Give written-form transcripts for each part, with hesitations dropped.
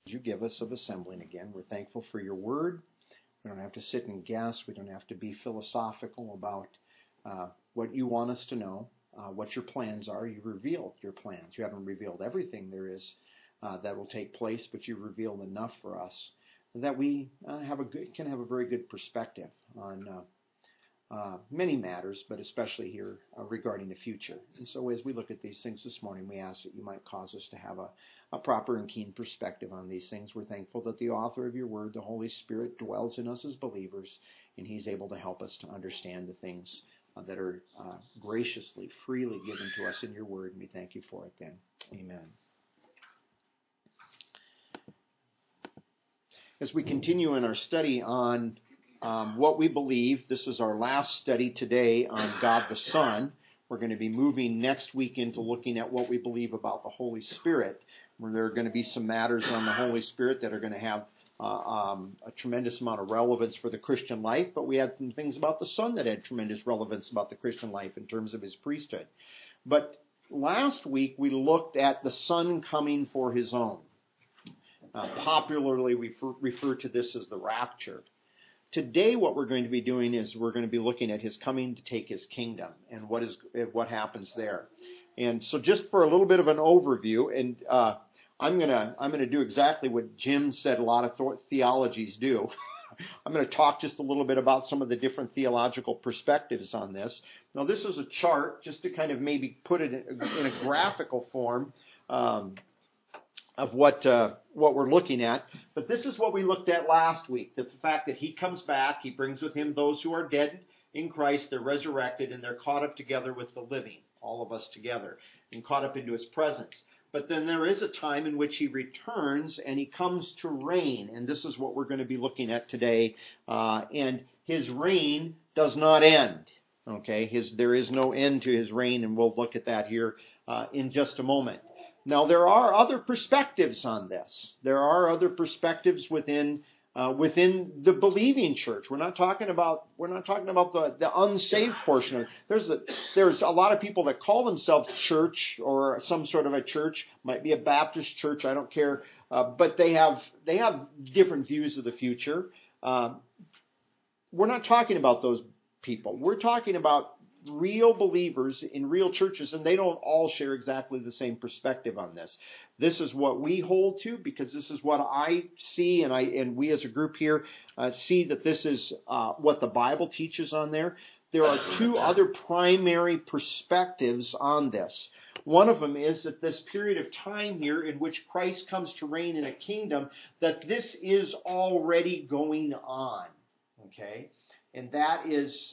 you give us of assembling again. We're thankful for your word. We don't have to sit and guess. We don't have to be philosophical about what you want us to know, what your plans are. You've revealed your plans. You haven't revealed everything there is that will take place, but you've revealed enough for us that we can have a very good perspective on many matters, but especially here regarding the future. And so as we look at these things this morning, we ask that you might cause us to have a proper and keen perspective on these things. We're thankful that the author of your word, the Holy Spirit, dwells in us as believers, and he's able to help us to understand the things that are graciously, freely given to us in your word, and we thank you for it then. Amen. As we continue in our study on what we believe, this is our last study today on God the Son. We're going to be moving next week into looking at what we believe about the Holy Spirit, where there are going to be some matters on the Holy Spirit that are going to have a tremendous amount of relevance for the Christian life, but we had some things about the Son that had tremendous relevance about the Christian life in terms of his priesthood. But last week we looked at the Son coming for his own. Popularly we refer to this as the rapture. Today what we're going to be doing is we're going to be looking at his coming to take his kingdom and what happens there. And so just for a little bit of an overview, and I'm going to do exactly what Jim said a lot of theologies do. I'm going to talk just a little bit about some of the different theological perspectives on this. Now this is a chart just to kind of maybe put it in a graphical form of what we're looking at. But this is what we looked at last week, the fact that he comes back, he brings with him those who are dead in Christ, they're resurrected, and they're caught up together with the living, all of us together, and caught up into his presence. But then there is a time in which he returns and he comes to reign, and this is what we're going to be looking at today. And his reign does not end. Okay, there is no end to his reign, and we'll look at that here in just a moment. Now, there are other perspectives on this. There are other perspectives within the believing church. We're not talking about the unsaved portion of it. There's a lot of people that call themselves church or some sort of a church, might be a Baptist church, I don't care, but they have different views of the future. We're not talking about those people. We're talking about real believers in real churches, and they don't all share exactly the same perspective on this. This is what we hold to, because this is what I see, and we as a group here see that this is what the Bible teaches on there. There are two other primary perspectives on this. One of them is that this period of time here in which Christ comes to reign in a kingdom, that this is already going on. Okay? And that is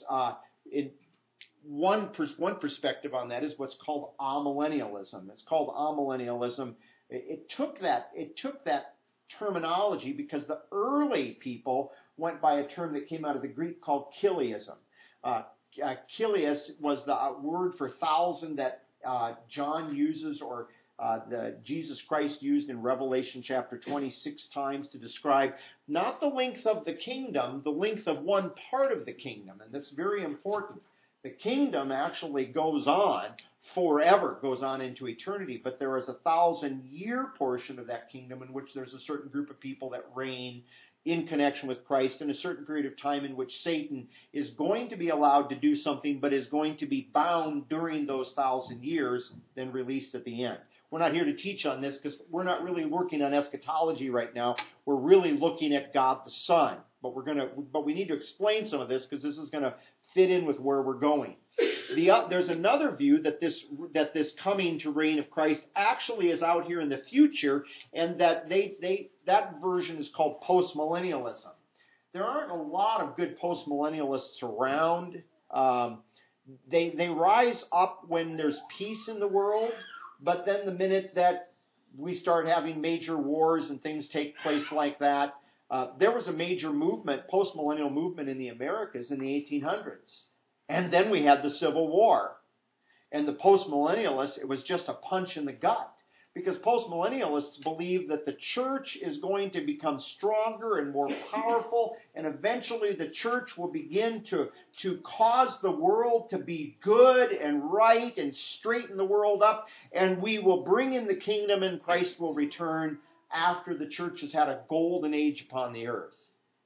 one perspective on that is what's called amillennialism. It's called amillennialism. It took that terminology because the early people went by a term that came out of the Greek called Chiliasm. Chilias was the word for 1,000 that John uses, or Jesus Christ used in Revelation chapter 26 times to describe not the length of the kingdom, the length of one part of the kingdom. And that's very important. The kingdom actually goes on forever, goes on into eternity, but there is a 1,000-year portion of that kingdom in which there's a certain group of people that reign in connection with Christ in a certain period of time in which Satan is going to be allowed to do something, but is going to be bound during those 1,000 years, then released at the end. We're not here to teach on this because we're not really working on eschatology right now. We're really looking at God the Son, but we need to explain some of this because this is going to fit in with where we're going. There's another view that this coming to reign of Christ actually is out here in the future, and that that version is called postmillennialism. There aren't a lot of good postmillennialists around. They rise up when there's peace in the world, but then the minute that we start having major wars and things take place like that, there was a major movement, postmillennial movement in the Americas in the 1800s. And then we had the Civil War. And the postmillennialists, it was just a punch in the gut. Because postmillennialists believe that the church is going to become stronger and more powerful, and eventually the church will begin to cause the world to be good and right and straighten the world up, and we will bring in the kingdom and Christ will return after the church has had a golden age upon the earth.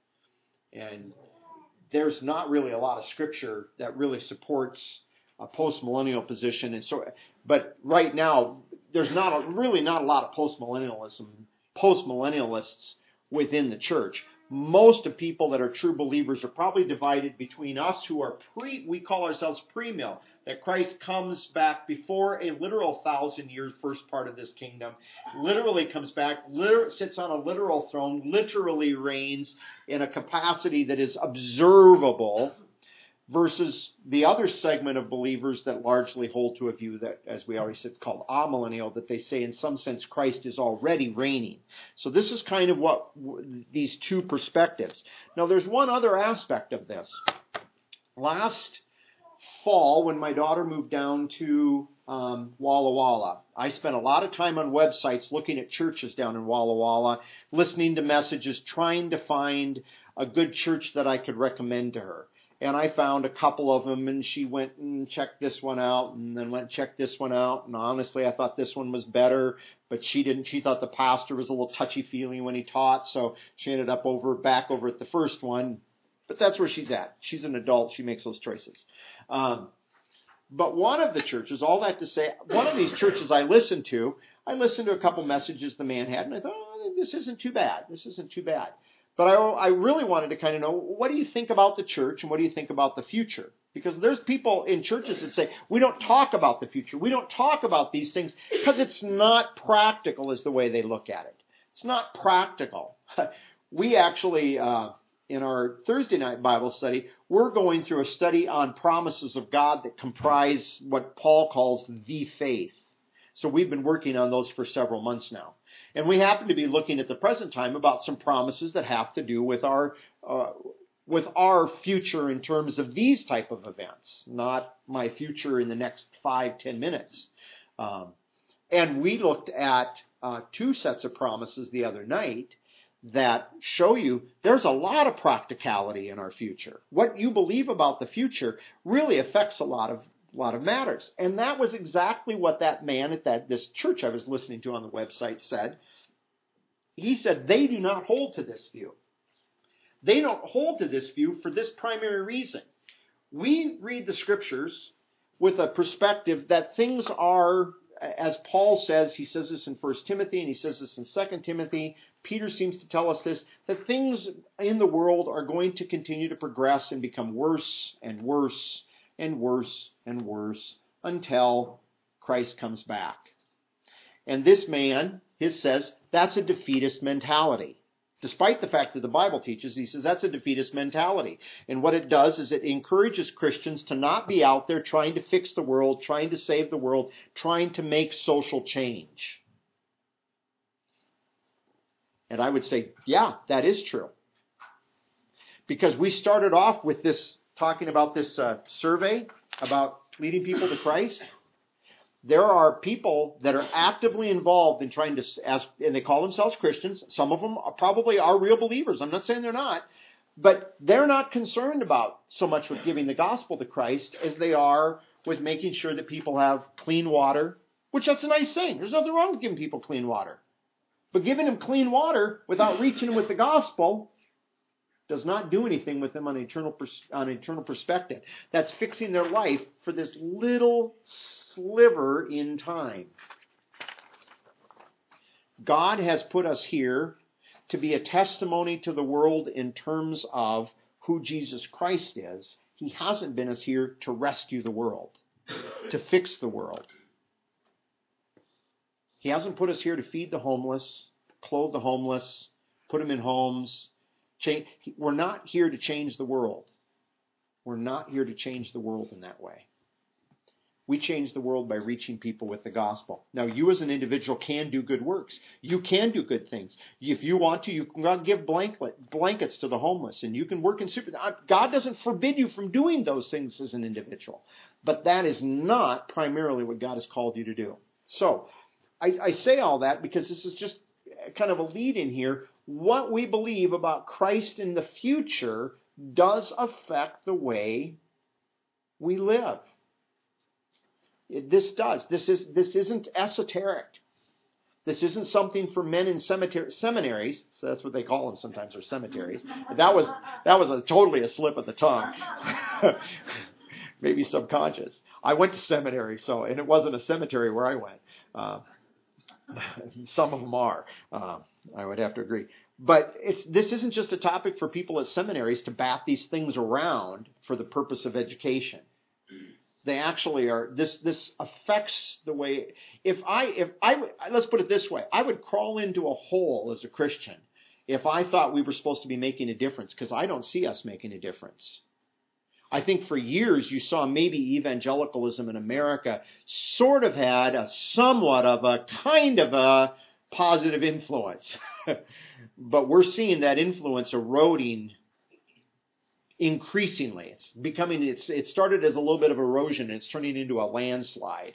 And there's not really a lot of scripture that really supports a post-millennial position. And so, but right now, there's really not a lot of post-millennialists within the church. Most of people that are true believers are probably divided between us who are we call ourselves pre-mill, that Christ comes back before a literal 1,000-year first part of this kingdom, literally comes back, sits on a literal throne, literally reigns in a capacity that is observable, versus the other segment of believers that largely hold to a view that, as we already said, it's called amillennial, that they say in some sense Christ is already reigning. So this is kind of what these two perspectives. Now there's one other aspect of this. Last fall, when my daughter moved down to Walla Walla, I spent a lot of time on websites looking at churches down in Walla Walla, listening to messages, trying to find a good church that I could recommend to her. And I found a couple of them, and she went and checked this one out, and then went and checked this one out. And honestly, I thought this one was better, but she didn't. She thought the pastor was a little touchy-feely when he taught, so she ended up back over at the first one. But that's where she's at. She's an adult. She makes those choices. But one of the churches, all that to say, one of these churches I listened to a couple messages the man had, and I thought, oh, this isn't too bad. This isn't too bad. But I really wanted to kind of know, what do you think about the church and what do you think about the future? Because there's people in churches that say, we don't talk about the future. We don't talk about these things because it's not practical is the way they look at it. It's not practical. We actually, in our Thursday night Bible study, we're going through a study on promises of God that comprise what Paul calls the faith. So we've been working on those for several months now. And we happen to be looking at the present time about some promises that have to do with our future in terms of these type of events, not my future in the next 5-10 minutes. And we looked at two sets of promises the other night that show you there's a lot of practicality in our future. What you believe about the future really affects a lot of matters. And that was exactly what that man at this church I was listening to on the website said. He said they do not hold to this view. They don't hold to this view for this primary reason. We read the scriptures with a perspective that things are, as Paul says, he says this in 1 Timothy and he says this in 2 Timothy, Peter seems to tell us this, that things in the world are going to continue to progress and become worse and worse and worse and worse until Christ comes back. And this man, says, that's a defeatist mentality. Despite the fact that the Bible teaches, he says that's a defeatist mentality. And what it does is it encourages Christians to not be out there trying to fix the world, trying to save the world, trying to make social change. And I would say, yeah, that is true. Because we started off with this, talking about this survey about leading people to Christ. There are people that are actively involved in trying to, and they call themselves Christians. Some of them probably are real believers. I'm not saying they're not. But they're not concerned about so much with giving the gospel to Christ as they are with making sure that people have clean water, which that's a nice thing. There's nothing wrong with giving people clean water. But giving them clean water without reaching them with the gospel does not do anything with them on an eternal perspective. That's fixing their life for this little sliver in time. God has put us here to be a testimony to the world in terms of who Jesus Christ is. He hasn't been us here to rescue the world, to fix the world. He hasn't put us here to feed the homeless, clothe the homeless, put them in homes. We're not here to change the world. We're not here to change the world in that way. We change the world by reaching people with the gospel. Now, you as an individual can do good works. You can do good things. If you want to, you can give blankets to the homeless, and you can work in God doesn't forbid you from doing those things as an individual. But that is not primarily what God has called you to do. So, I say all that because this is just kind of a lead in here. What we believe about Christ in the future does affect the way we live. This does. This isn't esoteric. This isn't something for men in seminaries. So that's what they call them sometimes, or cemeteries. That was totally a slip of the tongue. Maybe subconscious. I went to seminary, and it wasn't a cemetery where I went. Some of them are. I would have to agree. But this isn't just a topic for people at seminaries to bat these things around for the purpose of education. They actually are. This affects the way. If I let's put it this way, I would crawl into a hole as a Christian if I thought we were supposed to be making a difference, because I don't see us making a difference. I think for years you saw maybe evangelicalism in America sort of had a somewhat of a kind of a positive influence. But we're seeing that influence eroding increasingly. It started as a little bit of erosion, and it's turning into a landslide.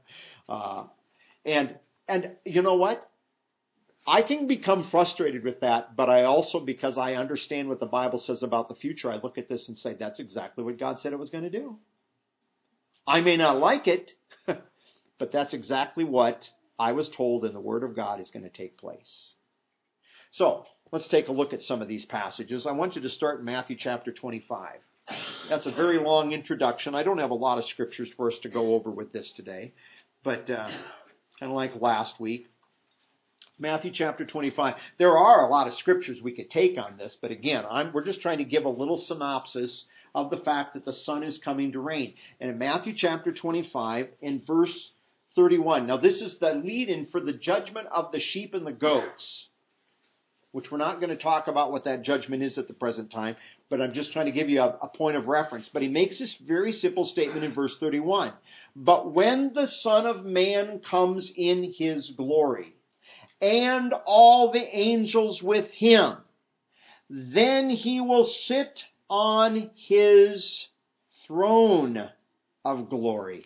And you know what? I can become frustrated with that, but I also, because I understand what the Bible says about the future, I look at this and say, that's exactly what God said it was going to do. I may not like it, but that's exactly what I was told in the Word of God is going to take place. So, let's take a look at some of these passages. I want you to start in Matthew chapter 25. That's a very long introduction. I don't have a lot of scriptures for us to go over with this today, but kind of like last week. Matthew chapter 25. There are a lot of scriptures we could take on this, but again, we're just trying to give a little synopsis of the fact that the Son is coming to reign. And in Matthew chapter 25, in verse 31, now this is the lead-in for the judgment of the sheep and the goats, which we're not going to talk about what that judgment is at the present time, but I'm just trying to give you a point of reference. But he makes this very simple statement in verse 31. But when the Son of Man comes in his glory, and all the angels with him, then he will sit on his throne of glory.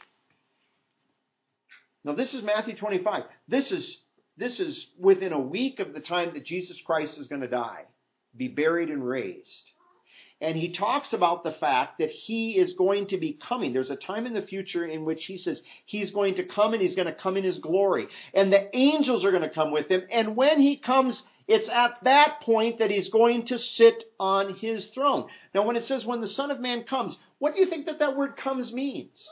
Now this is Matthew 25. This is within a week of the time that Jesus Christ is going to die, be buried and raised. And he talks about the fact that he is going to be coming. There's a time in the future in which he says he's going to come, and he's going to come in his glory. And the angels are going to come with him. And when he comes, it's at that point that he's going to sit on his throne. Now, when it says when the Son of Man comes, what do you think that word comes means?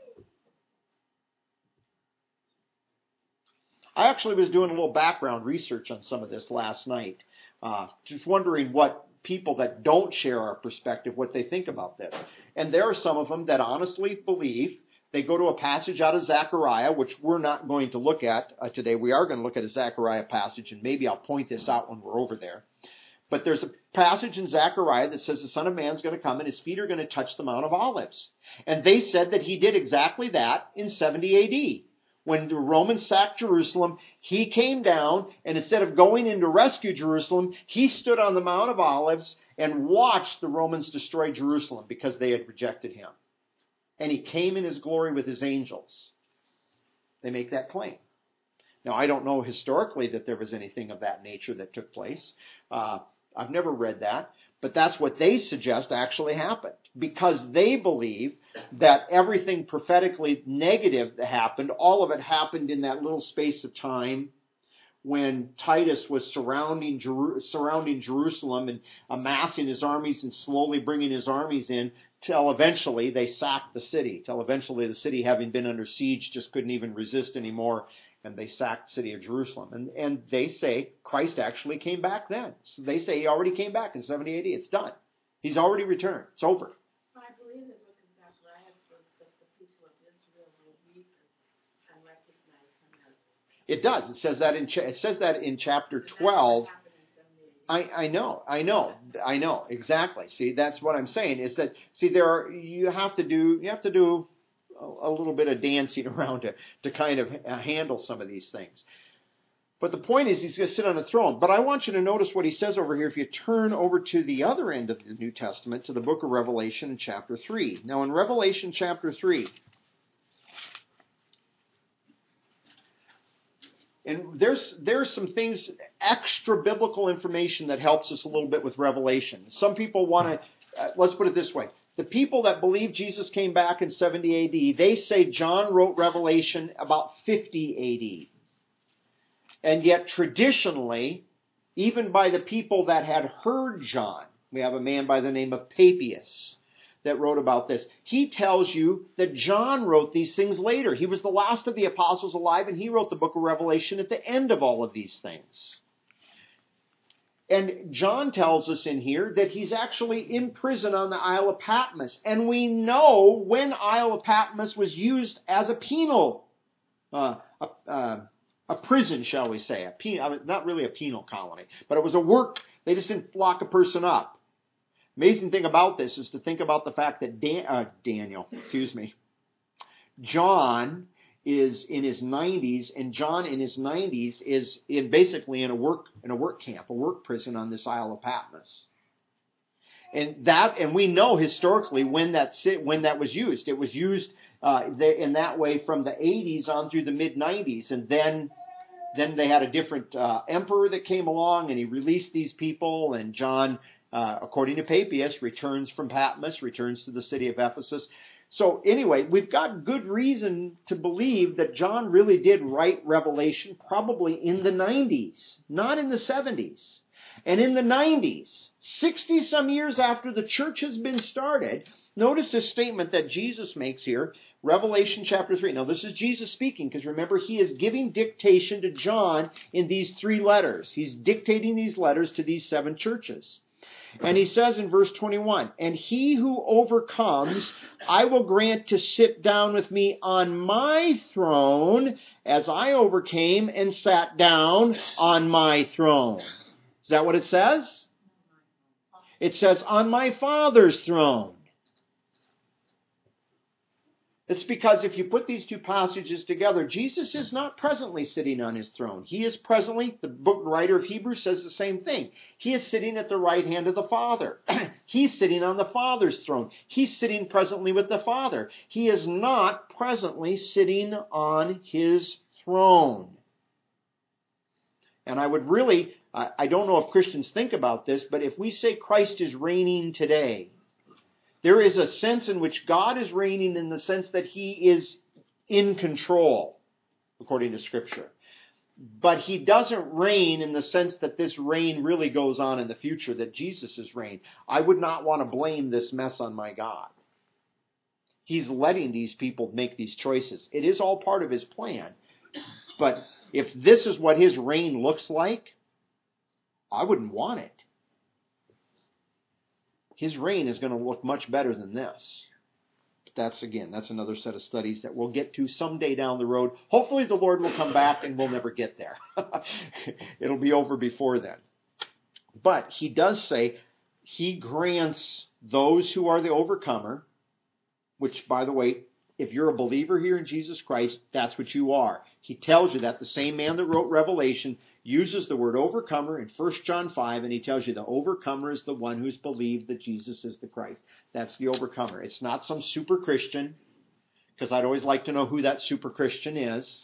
I actually was doing a little background research on some of this last night. Just wondering what people that don't share our perspective, what they think about this. And there are some of them that honestly believe. They go to a passage out of Zechariah, which we're not going to look at today. We are going to look at a Zechariah passage, and maybe I'll point this out when we're over there. But there's a passage in Zechariah that says the Son of Man's going to come and his feet are going to touch the Mount of Olives. And they said that he did exactly that in 70 AD. When the Romans sacked Jerusalem, he came down, and instead of going in to rescue Jerusalem, he stood on the Mount of Olives and watched the Romans destroy Jerusalem because they had rejected him. And he came in his glory with his angels. They make that claim. Now, I don't know historically that there was anything of that nature that took place. I've never read that. But that's what they suggest actually happened, because they believe that everything prophetically negative that happened, all of it happened in that little space of time when Titus was surrounding Jerusalem and amassing his armies and slowly bringing his armies in till eventually they sacked the city, till eventually the city, having been under siege, just couldn't even resist anymore. And they sacked the city of Jerusalem. And they say Christ actually came back then. So they say he already came back in 70 AD. It's done. He's already returned. It's over. I believe the book of Zechariah says that the people of Israel will weep and recognize him as. It does. It says that in chapter 12. I know. Exactly. See, that's what I'm saying is that, see, you have to do a little bit of dancing around to kind of handle some of these things. But the point is he's going to sit on a throne. But I want you to notice what he says over here. If you turn over to the other end of the New Testament, to the book of Revelation in chapter 3. Now in Revelation chapter 3, and there's some things, extra biblical information that helps us a little bit with Revelation. Some people want to, let's put it this way. The people that believe Jesus came back in 70 AD, they say John wrote Revelation about 50 AD. And yet traditionally, even by the people that had heard John, we have a man by the name of Papias that wrote about this. He tells you that John wrote these things later. He was the last of the apostles alive, and he wrote the book of Revelation at the end of all of these things. And John tells us in here that he's actually in prison on the Isle of Patmos. And we know when Isle of Patmos was used as a penal, a prison, shall we say. Not really a penal colony, but it was a work. They just didn't lock a person up. Amazing thing about this is to think about the fact that John is in his 90s, and John in his 90s is basically in a work camp, a work prison on this Isle of Patmos. And we know historically when that was used. It was used in that way from the 80s on through the mid 90s, and then they had a different emperor that came along, and he released these people, and John, according to Papias, returns from Patmos, returns to the city of Ephesus. So anyway, we've got good reason to believe that John really did write Revelation probably in the 90s, not in the 70s. And in the 90s, 60-some years after the church has been started, notice this statement that Jesus makes here, Revelation chapter 3. Now this is Jesus speaking, because remember, he is giving dictation to John in these 3 letters. He's dictating these letters to these 7 churches. And he says in verse 21, "And he who overcomes, I will grant to sit down with me on my throne, as I overcame and sat down on my throne." Is that what it says? It says, "on my Father's throne." It's because if you put these 2 passages together, Jesus is not presently sitting on his throne. He is presently, the book writer of Hebrews says the same thing. He is sitting at the right hand of the Father. He's sitting on the Father's throne. He's sitting presently with the Father. He is not presently sitting on his throne. And I would really, I don't know if Christians think about this, but if we say Christ is reigning today, there is a sense in which God is reigning in the sense that he is in control, according to Scripture. But he doesn't reign in the sense that this reign really goes on in the future, that Jesus is reign. I would not want to blame this mess on my God. He's letting these people make these choices. It is all part of his plan. But if this is what his reign looks like, I wouldn't want it. His reign is going to look much better than this. That's another set of studies that we'll get to someday down the road. Hopefully the Lord will come back and we'll never get there. It'll be over before then. But he does say he grants those who are the overcomer, which, by the way, if you're a believer here in Jesus Christ, that's what you are. He tells you that. The same man that wrote Revelation uses the word overcomer in 1 John 5, and he tells you the overcomer is the one who's believed that Jesus is the Christ. That's the overcomer. It's not some super Christian, because I'd always like to know who that super Christian is.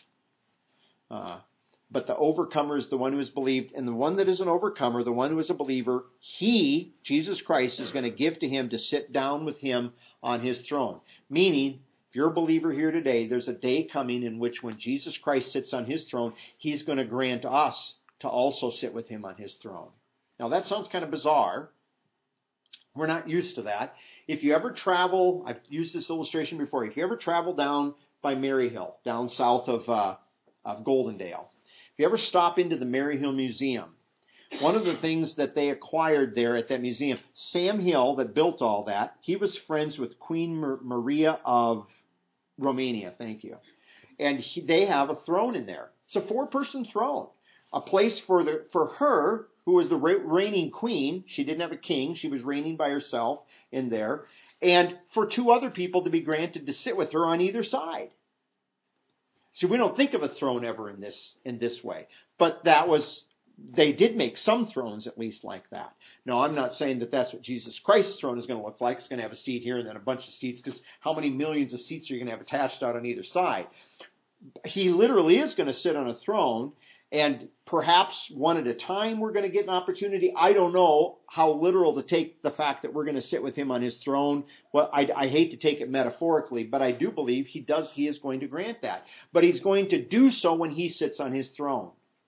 But the overcomer is the one who is believed, and the one that is an overcomer, the one who is a believer, he, Jesus Christ, is going to give to him to sit down with him on his throne. Meaning, if you're a believer here today, there's a day coming in which when Jesus Christ sits on his throne, he's going to grant us to also sit with him on his throne. Now that sounds kind of bizarre. We're not used to that. If you ever travel, I've used this illustration before, if you ever travel down by Maryhill, down south of Goldendale, if you ever stop into the Maryhill Museum, one of the things that they acquired there at that museum, Sam Hill, that built all that, he was friends with Queen Maria of Romania, thank you. And they have a throne in there. It's a 4-person throne. A place for her, who was the reigning queen. She didn't have a king. She was reigning by herself in there. And for 2 other people to be granted to sit with her on either side. See, we don't think of a throne ever in this way. But they did make some thrones at least like that. Now, I'm not saying that that's what Jesus Christ's throne is going to look like. It's going to have a seat here and then a bunch of seats, because how many millions of seats are you going to have attached out on either side? He literally is going to sit on a throne, and perhaps one at a time we're going to get an opportunity. I don't know how literal to take the fact that we're going to sit with him on his throne. Well, I hate to take it metaphorically, but I do believe he is going to grant that. But he's going to do so when he sits on his throne.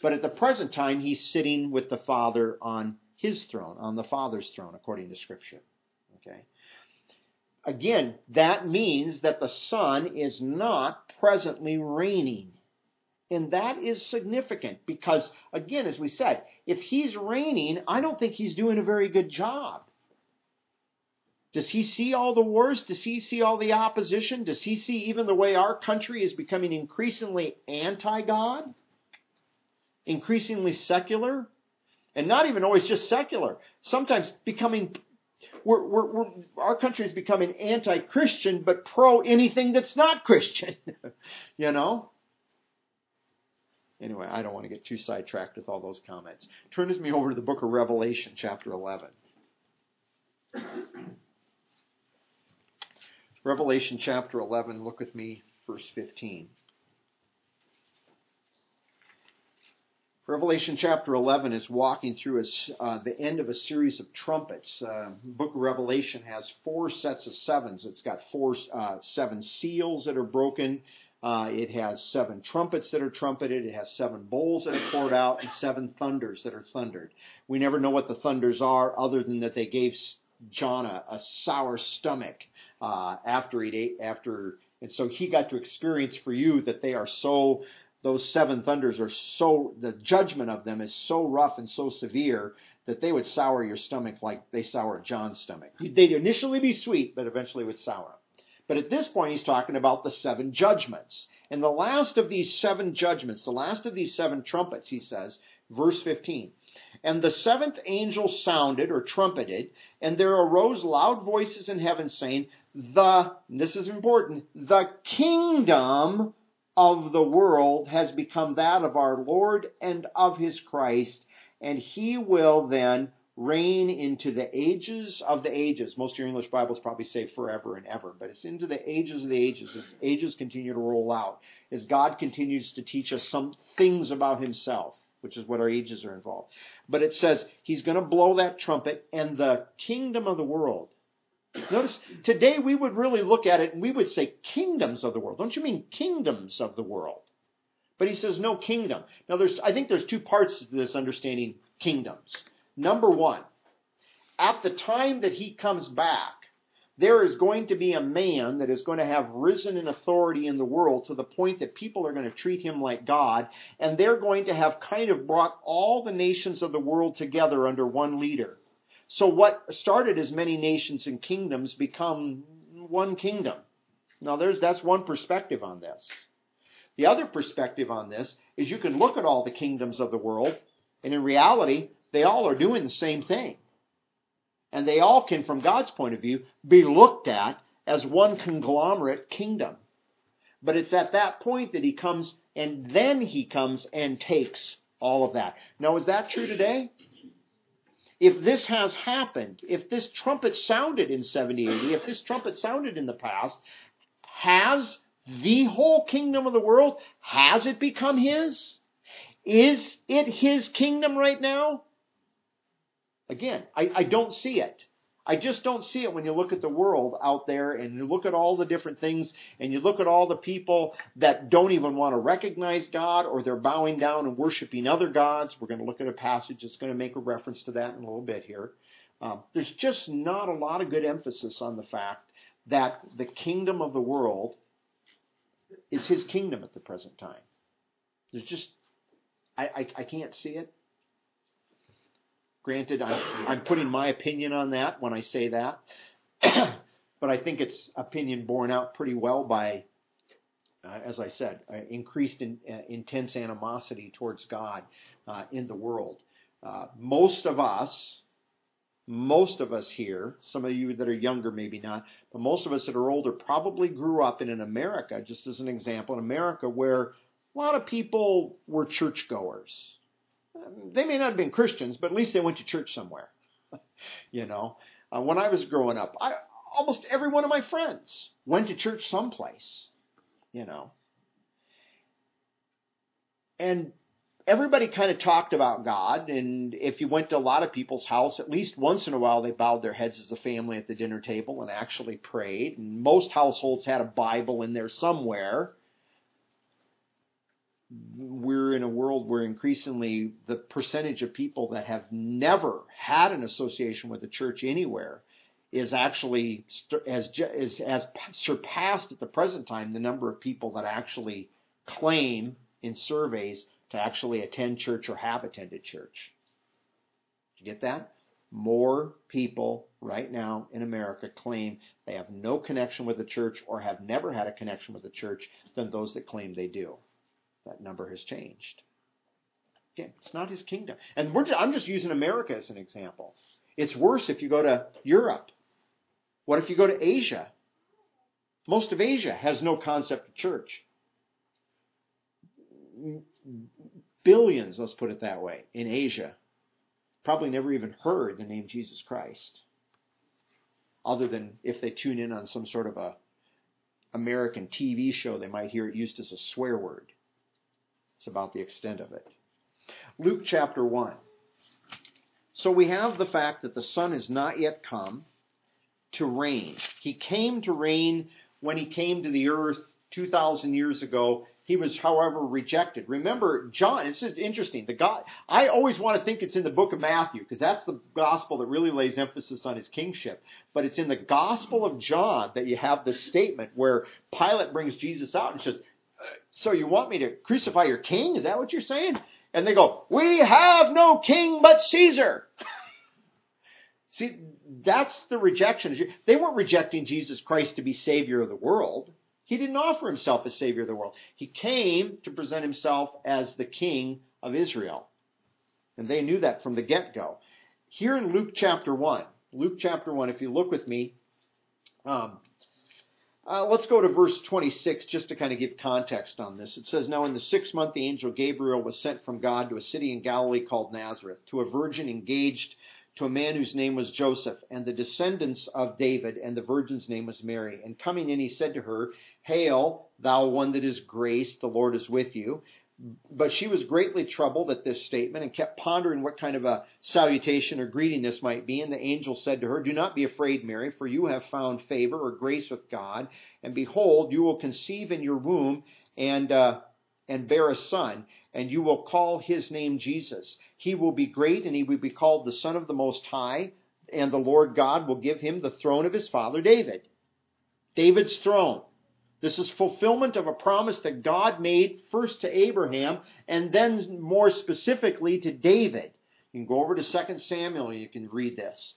But at the present time, he's sitting with the Father on his throne, on the Father's throne, according to Scripture. Okay. Again, that means that the Son is not presently reigning. And that is significant because, again, as we said, if he's reigning, I don't think he's doing a very good job. Does he see all the wars? Does he see all the opposition? Does he see even the way our country is becoming increasingly anti-God? Increasingly secular? And not even always just secular. Sometimes becoming, our country is becoming anti-Christian, but pro anything that's not Christian. You know? Anyway, I don't want to get too sidetracked with all those comments. Turn with me over to the book of Revelation, chapter 11. Revelation chapter 11, look with me, verse 15. Revelation chapter 11 is walking through the end of a series of trumpets. The book of Revelation has 4 sets of sevens. It's got 7 seals that are broken. It has 7 trumpets that are trumpeted. It has 7 bowls that are poured out and 7 thunders that are thundered. We never know what the thunders are other than that they gave John a sour stomach after he ate, and so he got to experience for you that they are so, those 7 thunders are so, the judgment of them is so rough and so severe that they would sour your stomach like they soured John's stomach. They'd initially be sweet, but eventually would sour. But at this point, he's talking about the 7 judgments. And the last of these 7 judgments, the last of these 7 trumpets, he says, verse 15, and the 7th angel sounded or trumpeted, and there arose loud voices in heaven saying, this is important, the kingdom of the world has become that of our Lord and of his Christ, and he will then reign into the ages of the ages. Most of your English Bibles probably say forever and ever, but it's into the ages of the ages as ages continue to roll out, as God continues to teach us some things about himself, which is what our ages are involved. But it says he's going to blow that trumpet and the kingdom of the world. Notice, today we would really look at it and we would say kingdoms of the world. Don't you mean kingdoms of the world? But he says no kingdom. Now, I think there's 2 parts to this understanding kingdoms. Number 1, at the time that he comes back, there is going to be a man that is going to have risen in authority in the world to the point that people are going to treat him like God, and they're going to have kind of brought all the nations of the world together under one leader. So what started as many nations and kingdoms become one kingdom. Now that's one perspective on this. The other perspective on this is you can look at all the kingdoms of the world, and in reality, they all are doing the same thing. And they all can, from God's point of view, be looked at as one conglomerate kingdom. But it's at that point that he comes, and then he comes and takes all of that. Now, is that true today? If this has happened, if this trumpet sounded in 70 AD, if this trumpet sounded in the past, has the whole kingdom of the world, has it become his? Is it his kingdom right now? Again, I don't see it. I just don't see it when you look at the world out there and you look at all the different things and you look at all the people that don't even want to recognize God or they're bowing down and worshiping other gods. We're going to look at a passage that's going to make a reference to that in a little bit here. There's just not a lot of good emphasis on the fact that the kingdom of the world is his kingdom at the present time. There's just, I can't see it. Granted, I'm putting my opinion on that when I say that, but I think it's opinion borne out pretty well by, as I said, increased intense animosity towards God in the world. Most of us here, some of you that are younger maybe not, but most of us that are older probably grew up in America, just as an example, in America where a lot of people were churchgoers. They may not have been Christians, but at least they went to church somewhere. You know, when I was growing up, almost every one of my friends went to church someplace, you know. And everybody kind of talked about God, and if you went to a lot of people's house, at least once in a while they bowed their heads as a family at the dinner table and actually prayed. And most households had a Bible in there somewhere. we're in a world where increasingly the percentage of people that have never had an association with the church anywhere is actually has surpassed at the present time the number of people that actually claim in surveys to actually attend church or have attended church. Did you get that? More people right now in America claim they have no connection with the church or have never had a connection with the church than those that claim they do. That number has changed. Again, it's not his kingdom. And I'm just using America as an example. It's worse if you go to Europe. What if you go to Asia? Most of Asia has no concept of church. Billions, let's put it that way, in Asia probably never even heard the name Jesus Christ, other than if they tune in on some sort of a American TV show, they might hear it used as a swear word. It's about the extent of it. Luke chapter 1. So we have the fact that the Son has not yet come to reign. He came to reign when he came to the earth 2,000 years ago. He was, however, rejected. Remember, John, it's just interesting. I always want to think it's in the book of Matthew, because that's the gospel that really lays emphasis on his kingship. But it's in the gospel of John that you have this statement where Pilate brings Jesus out and says, so you want me to crucify your king? Is that what you're saying? And they go, we have no king but Caesar. See, that's the rejection. They weren't rejecting Jesus Christ to be Savior of the world. He didn't offer himself as Savior of the world. He came to present himself as the King of Israel. And they knew that from the get-go. Here in Luke chapter 1, if you look with me, let's go to verse 26 just to kind of give context on this. It says, now in the 6th month the angel Gabriel was sent from God to a city in Galilee called Nazareth, to a virgin engaged to a man whose name was Joseph, and the descendants of David, and the virgin's name was Mary. And coming in, he said to her, Hail, thou one that is graced, the Lord is with you. But she was greatly troubled at this statement and kept pondering what kind of a salutation or greeting this might be. And the angel said to her, Do not be afraid, Mary, for you have found favor or grace with God. And behold, you will conceive in your womb and bear a son, and you will call his name Jesus. He will be great, and he will be called the Son of the Most High, and the Lord God will give him the throne of his father David. David's throne. This is fulfillment of a promise that God made first to Abraham, and then more specifically to David. You can go over to 2 Samuel, and you can read this.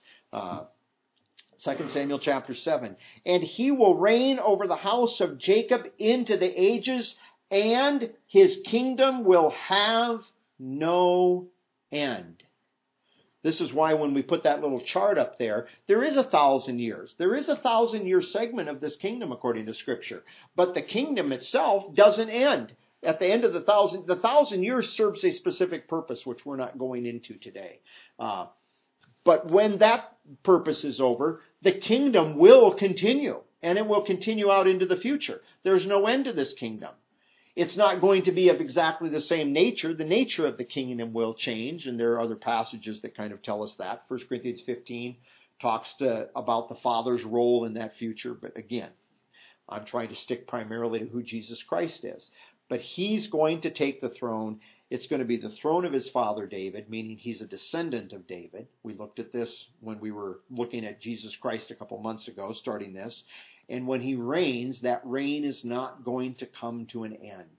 2 Samuel chapter 7. And he will reign over the house of Jacob into the ages, and his kingdom will have no end. This is why when we put that little chart up there, there is 1,000 years. There is 1,000-year segment of this kingdom according to Scripture. But the kingdom itself doesn't end. At the end of the 1,000 years serves a specific purpose, which we're not going into today. But when that purpose is over, the kingdom will continue. And it will continue out into the future. There's no end to this kingdom. It's not going to be of exactly the same nature. The nature of the kingdom will change, and there are other passages that kind of tell us that. 1 Corinthians 15 talks about the Father's role in that future. But again, I'm trying to stick primarily to who Jesus Christ is. But he's going to take the throne. It's going to be the throne of his father David, meaning he's a descendant of David. We looked at this when we were looking at Jesus Christ a couple months ago, starting this. And when he reigns, that reign is not going to come to an end.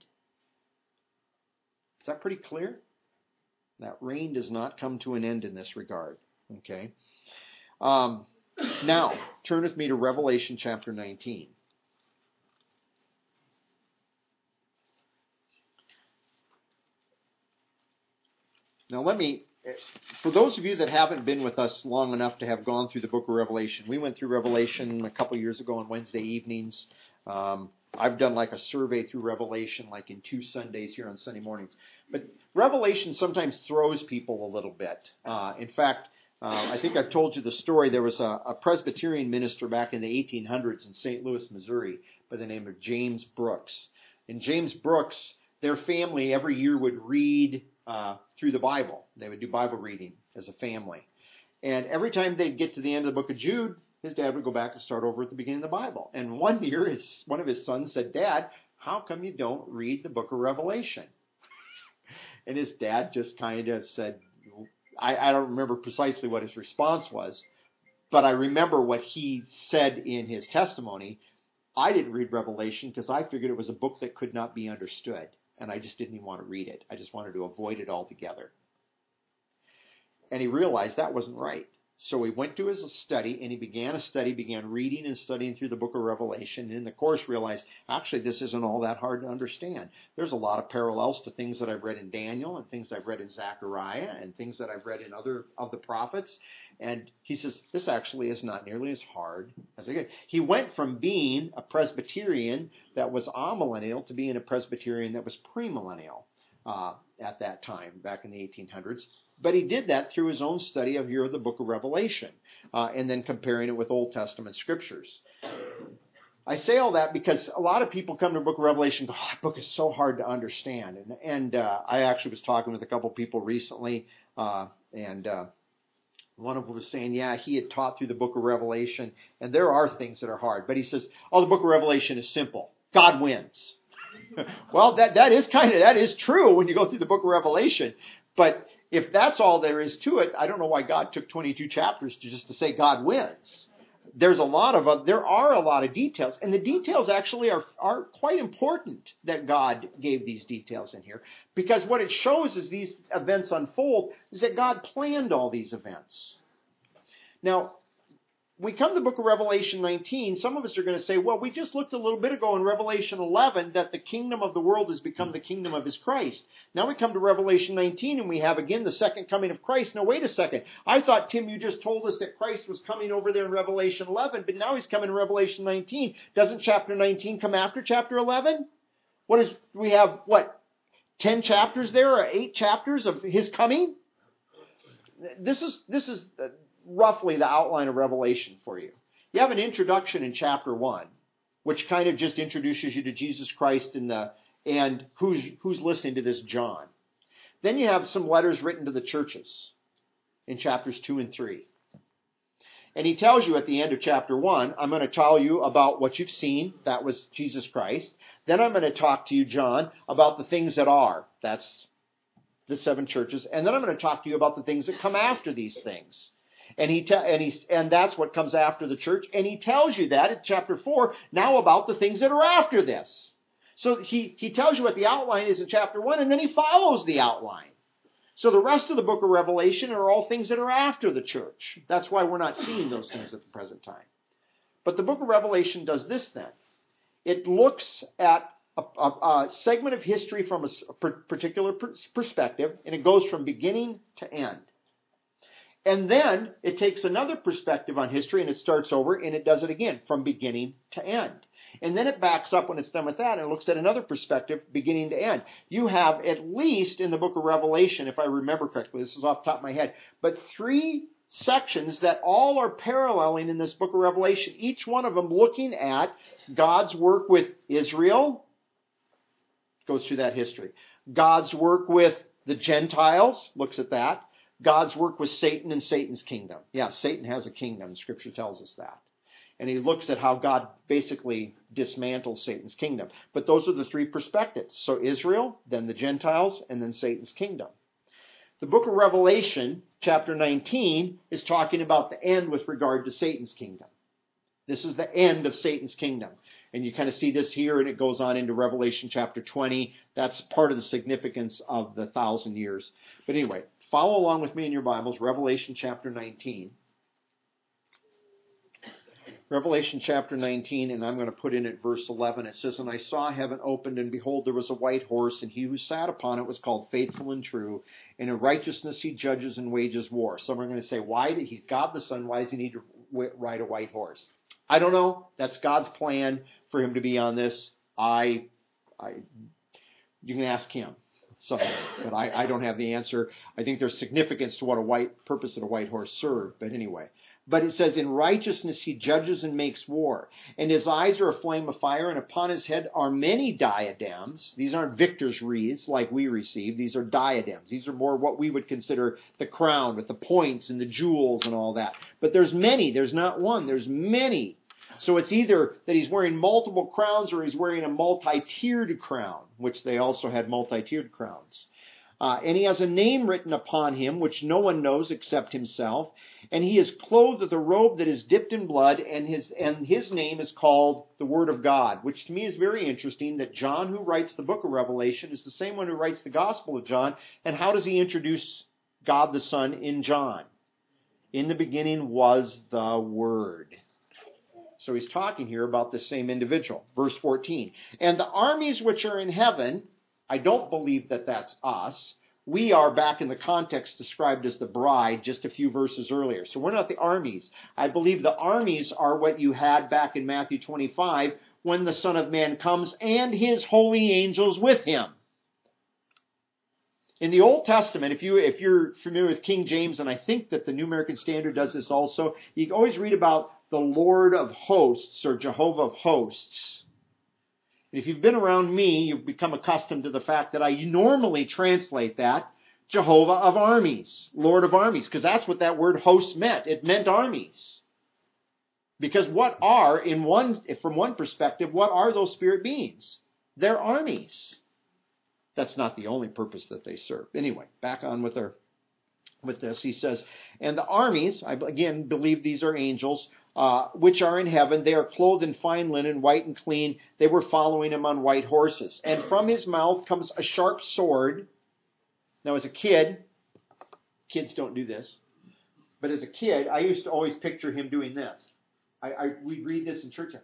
Is that pretty clear? That reign does not come to an end in this regard. Okay. Now, turn with me to Revelation chapter 19. Now for those of you that haven't been with us long enough to have gone through the book of Revelation, we went through Revelation a couple years ago on Wednesday evenings. I've done like a survey through Revelation like in 2 Sundays here on Sunday mornings. But Revelation sometimes throws people a little bit. In fact, I think I've told you the story. There was a Presbyterian minister back in the 1800s in St. Louis, Missouri by the name of James Brooks. And James Brooks, their family every year would read through the Bible. They would do Bible reading as a family. And every time they'd get to the end of the book of Jude, his dad would go back and start over at the beginning of the Bible. And one year, one of his sons said, Dad, how come you don't read the book of Revelation? And his dad just kind of said, I don't remember precisely what his response was, but I remember what he said in his testimony. I didn't read Revelation because I figured it was a book that could not be understood, and I just didn't even want to read it. I just wanted to avoid it altogether. And he realized that wasn't right. So he went to his study, and he began reading and studying through the book of Revelation, and in the course realized, actually, this isn't all that hard to understand. There's a lot of parallels to things that I've read in Daniel, and things I've read in Zechariah, and things that I've read in other of the prophets. And he says, this actually is not nearly as hard as I get. He went from being a Presbyterian that was amillennial to being a Presbyterian that was premillennial at that time, back in the 1800s. But he did that through his own study of here the book of Revelation, and then comparing it with Old Testament scriptures. I say all that because a lot of people come to the book of Revelation and go, oh, that book is so hard to understand. And I actually was talking with a couple people recently, and one of them was saying, yeah, he had taught through the book of Revelation, and there are things that are hard. But he says, oh, the book of Revelation is simple. God wins. Well, that is true when you go through the book of Revelation. But if that's all there is to it, I don't know why God took 22 chapters just to say God wins. There are a lot of details, and the details actually are quite important that God gave these details in here, because what it shows as these events unfold is that God planned all these events. Now, we come to the book of Revelation 19, some of us are going to say, well, we just looked a little bit ago in Revelation 11 that the kingdom of the world has become the kingdom of his Christ. Now we come to Revelation 19 and we have again the second coming of Christ. Now wait a second. I thought, Tim, you just told us that Christ was coming over there in Revelation 11, but now he's coming in Revelation 19. Doesn't chapter 19 come after chapter 11? We have 10 chapters there, or 8 chapters of his coming? This is roughly the outline of Revelation for you. You have an introduction in chapter 1, which kind of just introduces you to Jesus Christ and who's listening to this John. Then you have some letters written to the churches in chapters 2 and 3. And he tells you at the end of chapter 1, I'm going to tell you about what you've seen. That was Jesus Christ. Then I'm going to talk to you, John, about the things that are. That's the 7 churches. And then I'm going to talk to you about the things that come after these things. And that's what comes after the church. And he tells you that in chapter 4, now about the things that are after this. So he tells you what the outline is in chapter 1, and then he follows the outline. So the rest of the book of Revelation are all things that are after the church. That's why we're not seeing those things at the present time. But the book of Revelation does this then. It looks at a segment of history from a particular perspective, and it goes from beginning to end. And then it takes another perspective on history and it starts over and it does it again from beginning to end. And then it backs up when it's done with that and it looks at another perspective beginning to end. You have at least in the book of Revelation, if I remember correctly, this is off the top of my head, but 3 sections that all are paralleling in this book of Revelation, each one of them looking at God's work with Israel, goes through that history. God's work with the Gentiles, looks at that. God's work with Satan and Satan's kingdom. Yeah, Satan has a kingdom. Scripture tells us that. And he looks at how God basically dismantles Satan's kingdom. But those are the 3 perspectives. So Israel, then the Gentiles, and then Satan's kingdom. The book of Revelation, chapter 19, is talking about the end with regard to Satan's kingdom. This is the end of Satan's kingdom. And you kind of see this here, and it goes on into Revelation chapter 20. That's part of the significance of the 1,000 years. But anyway, follow along with me in your Bibles, Revelation chapter 19. Revelation chapter 19, and I'm going to put in at verse 11. It says, And I saw heaven opened, and behold, there was a white horse, and he who sat upon it was called Faithful and True, and in righteousness he judges and wages war. Some are going to say, he's God the Son, why does he need to ride a white horse? I don't know. That's God's plan for him to be on this. You can ask him. So, but I don't have the answer. I think there's significance to what purpose that a white horse served. But anyway. But it says, in righteousness he judges and makes war. And his eyes are a flame of fire, and upon his head are many diadems. These aren't victor's wreaths like we receive. These are diadems. These are more what we would consider the crown with the points and the jewels and all that. But there's many. There's not one. There's many. So it's either that he's wearing multiple crowns or he's wearing a multi-tiered crown, which they also had multi-tiered crowns. And he has a name written upon him, which no one knows except himself. And he is clothed with a robe that is dipped in blood, and his name is called the Word of God, which to me is very interesting that John, who writes the book of Revelation, is the same one who writes the Gospel of John. And how does he introduce God the Son in John? In the beginning was the Word. So he's talking here about the same individual. Verse 14. And the armies which are in heaven, I don't believe that that's us. We are back in the context described as the bride just a few verses earlier. So we're not the armies. I believe the armies are what you had back in Matthew 25 when the Son of Man comes and his holy angels with him. In the Old Testament, if you're familiar with King James, and I think that the New American Standard does this also, you always read about the Lord of hosts or Jehovah of hosts. If you've been around me, you've become accustomed to the fact that I normally translate that Jehovah of armies, Lord of armies, because that's what that word host meant. It meant armies. Because from one perspective, what are those spirit beings? They're armies. That's not the only purpose that they serve. Anyway, back on with this. He says, and the armies, I again believe these are angels, which are in heaven, they are clothed in fine linen, white and clean. They were following him on white horses. And from his mouth comes a sharp sword. Now as a kid, kids don't do this, but as a kid, I used to always picture him doing this. We'd read this in church.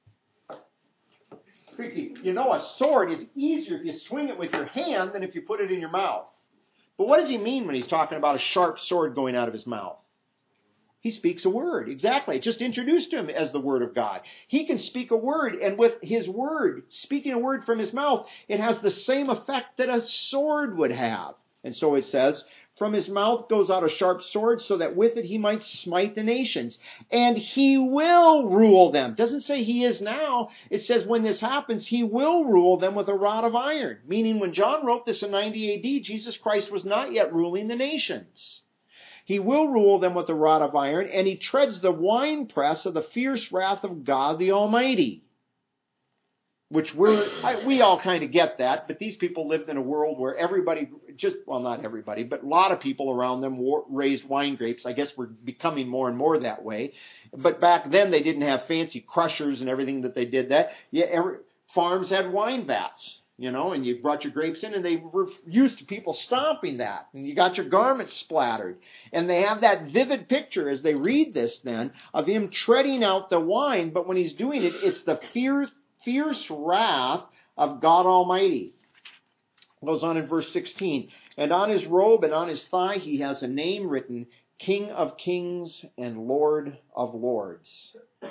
You know, a sword is easier if you swing it with your hand than if you put it in your mouth. But what does he mean when he's talking about a sharp sword going out of his mouth? He speaks a word. Exactly. It just introduced him as the Word of God. He can speak a word, and with his word, speaking a word from his mouth, it has the same effect that a sword would have. And so it says, from his mouth goes out a sharp sword, so that with it he might smite the nations. And he will rule them. It doesn't say he is now. It says when this happens, he will rule them with a rod of iron. Meaning when John wrote this in 90 AD, Jesus Christ was not yet ruling the nations. He will rule them with a rod of iron, and he treads the winepress of the fierce wrath of God the Almighty. Which we all kind of get that, but these people lived in a world where everybody, not everybody, but a lot of people around them raised wine grapes. I guess we're becoming more and more that way. But back then they didn't have fancy crushers and everything that they did that. Farms had wine vats, and you brought your grapes in, and they were used to people stomping that. And you got your garments splattered. And they have that vivid picture as they read this then of him treading out the wine, but when he's doing it, it's the fierce wrath of God Almighty. It goes on in verse 16. And on his robe and on his thigh he has a name written, King of Kings and Lord of Lords.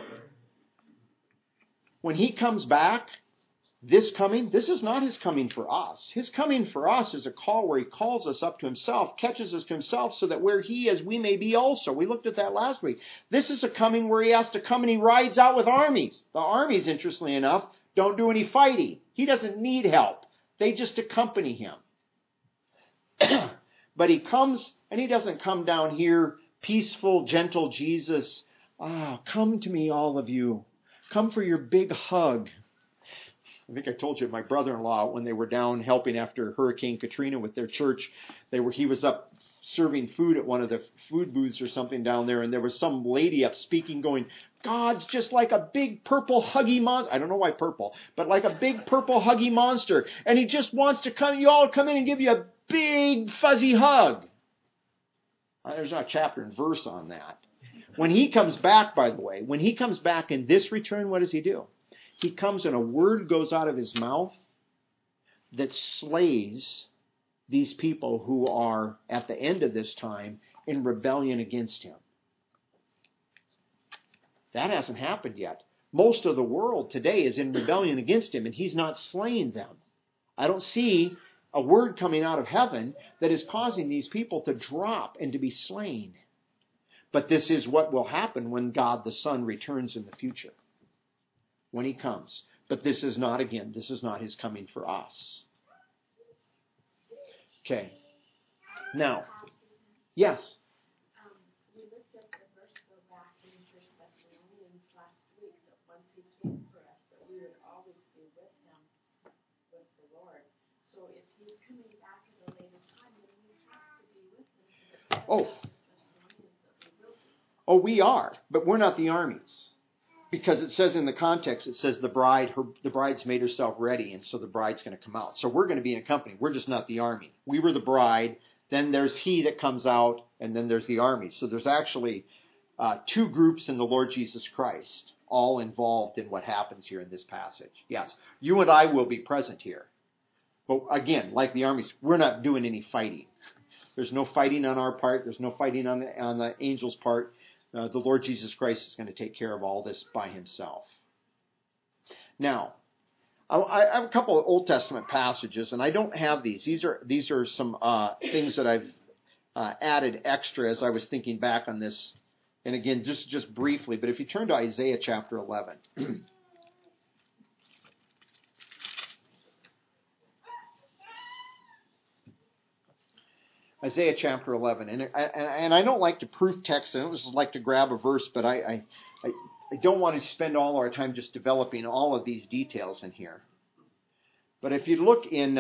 When he comes back, this is not his coming for us. His coming for us is a call where he calls us up to himself, catches us to himself, so that where he is, we may be also. We looked at that last week. This is a coming where he has to come and he rides out with armies. The armies, interestingly enough, don't do any fighting. He doesn't need help. They just accompany him. But he comes, and he doesn't come down here, peaceful, gentle Jesus. Come to me, all of you. Come for your big hug. I think I told you, my brother-in-law, when they were down helping after Hurricane Katrina with their church, he was up serving food at one of the food booths or something down there, and there was some lady up speaking going, God's just like a big purple huggy monster. I don't know why purple, but like a big purple huggy monster. And he just wants to come in and give you a big fuzzy hug. There's not a chapter and verse on that. When he comes back, by the way, when he comes back in this return, what does he do? He comes and a word goes out of his mouth that slays these people who are, at the end of this time, in rebellion against him. That hasn't happened yet. Most of the world today is in rebellion against him, and he's not slaying them. I don't see a word coming out of heaven that is causing these people to drop and to be slain. But this is what will happen when God the Son returns in the future. When he comes. But this is not his coming for us. Okay. Now, yes. We looked at the verse back in 1 Thessalonians last week that once he came for us, that we would always be with him, with the Lord. So if he's coming back at a later Oh, we are, but we're not the armies. Because it says in the context, it says the bride's made herself ready, and so the bride's going to come out. So we're going to be in a company. We're just not the army. We were the bride, then there's he that comes out, and then there's the army. So there's actually two groups in the Lord Jesus Christ, all involved in what happens here in this passage. Yes, you and I will be present here. But again, like the armies, we're not doing any fighting. There's no fighting on our part. There's no fighting on the angel's part. The Lord Jesus Christ is going to take care of all this by himself. Now, I have a couple of Old Testament passages, and I don't have these. These are some things that I've added extra as I was thinking back on this. And again, just briefly, but if you turn to Isaiah chapter 11. Isaiah chapter 11. And I don't like to proof text. I don't just like to grab a verse, but I don't want to spend all our time just developing all of these details in here. But if you look in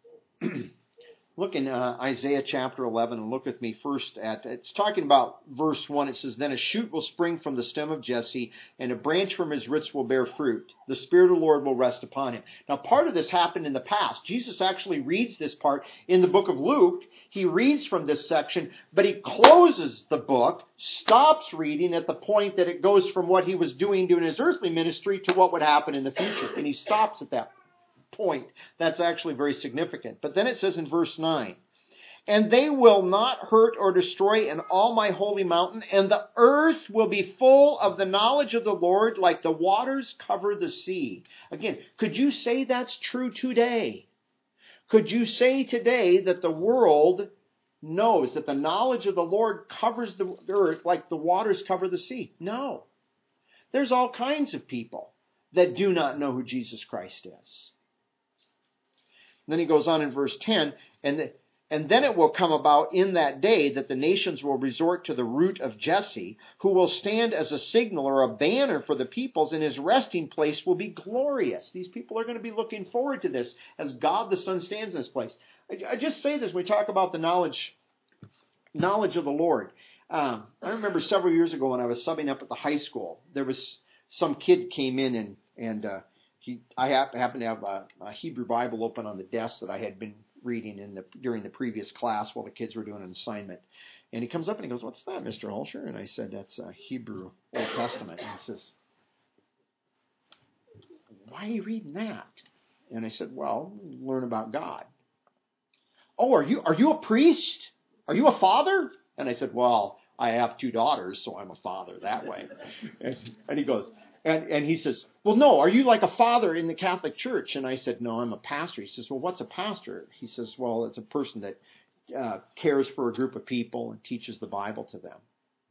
Isaiah chapter 11 and look with me first at, it's talking about verse 1. It says, "Then a shoot will spring from the stem of Jesse, and a branch from his roots will bear fruit. The Spirit of the Lord will rest upon him." Now, part of this happened in the past. Jesus actually reads this part in the book of Luke. He reads from this section, but he closes the book, stops reading at the point that it goes from what he was doing his earthly ministry to what would happen in the future. And he stops at that point. That's actually very significant. But then it says in verse 9, "And they will not hurt or destroy in all my holy mountain, and the earth will be full of the knowledge of the Lord like the waters cover the sea." Again, could you say that's true today? Could you say today that the world knows that the knowledge of the Lord covers the earth like the waters cover the sea? No. There's all kinds of people that do not know who Jesus Christ is. Then he goes on in verse 10, and then it will come about in that day that the nations will resort to the root of Jesse, who will stand as a signal or a banner for the peoples, and his resting place will be glorious. These people are going to be looking forward to this as God the Son stands in this place. I just say this when we talk about the knowledge of the Lord. I remember several years ago when I was subbing up at the high school, there was some kid came in and I happened to have a Hebrew Bible open on the desk that I had been reading during the previous class while the kids were doing an assignment. And he comes up and he goes, "What's that, Mr. Hulsher?" And I said, "That's Hebrew Old Testament." And he says, "Why are you reading that?" And I said, "Well, learn about God." "Oh, are you a priest? Are you a father?" And I said, "Well, I have 2 daughters, so I'm a father that way." And he goes, and he says, "Well, no, are you like a father in the Catholic Church?" And I said, "No, I'm a pastor." He says, "Well, what's a pastor?" He says, "Well, it's a person that cares for a group of people and teaches the Bible to them."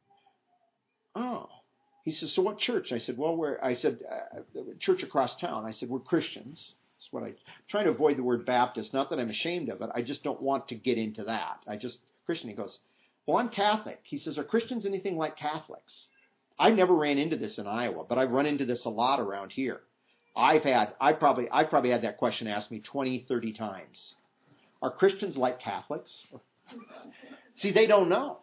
"Oh." He says, "So what church?" I said, "Well, church across town." I said, "We're Christians." That's what I'm trying to avoid the word Baptist. Not that I'm ashamed of it. I just don't want to get into that. Christian. He goes, "Well, I'm Catholic." He says, "Are Christians anything like Catholics?" I never ran into this in Iowa, but I've run into this a lot around here. I probably had that question asked me 20, 30 times. Are Christians like Catholics? See, they don't know.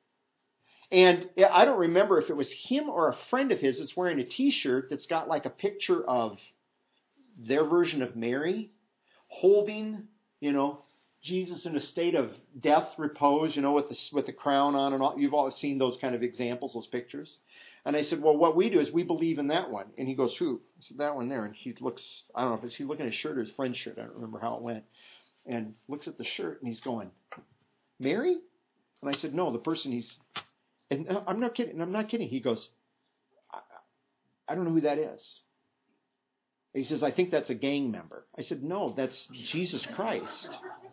And I don't remember if it was him or a friend of his that's wearing a T-shirt that's got like a picture of their version of Mary holding, Jesus in a state of death, repose, with the crown on and all. You've all seen those kind of examples, those pictures. And I said, "Well, what we do is we believe in that one." And he goes, "Who?" I said, "That one there." And he looks, I don't know if it's he looking at his shirt or his friend's shirt. I don't remember how it went. And looks at the shirt and he's going, "Mary?" And I said, "No, the person and I'm not kidding. And I'm not kidding. He goes, I don't know who that is." He says, "I think that's a gang member." I said, "No, that's Jesus Christ."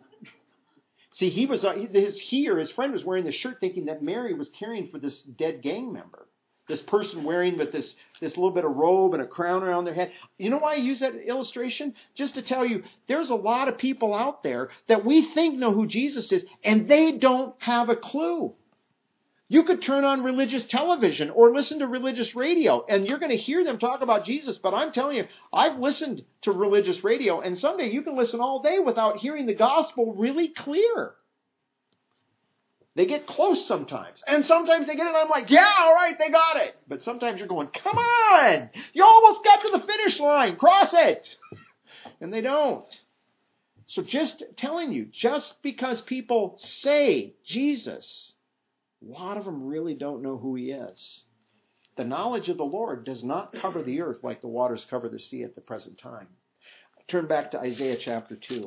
See, his friend was wearing this shirt thinking that Mary was caring for this dead gang member. This person wearing with this little bit of robe and a crown around their head. You know why I use that illustration? Just to tell you, there's a lot of people out there that we think know who Jesus is, and they don't have a clue. You could turn on religious television or listen to religious radio, and you're going to hear them talk about Jesus. But I'm telling you, I've listened to religious radio, and someday you can listen all day without hearing the gospel really clear. They get close sometimes. And sometimes they get it, I'm like, yeah, all right, they got it. But sometimes you're going, come on! You almost got to the finish line. Cross it! And they don't. So just telling you, just because people say Jesus, a lot of them really don't know who he is. The knowledge of the Lord does not cover the earth like the waters cover the sea at the present time. Turn back to Isaiah chapter 2.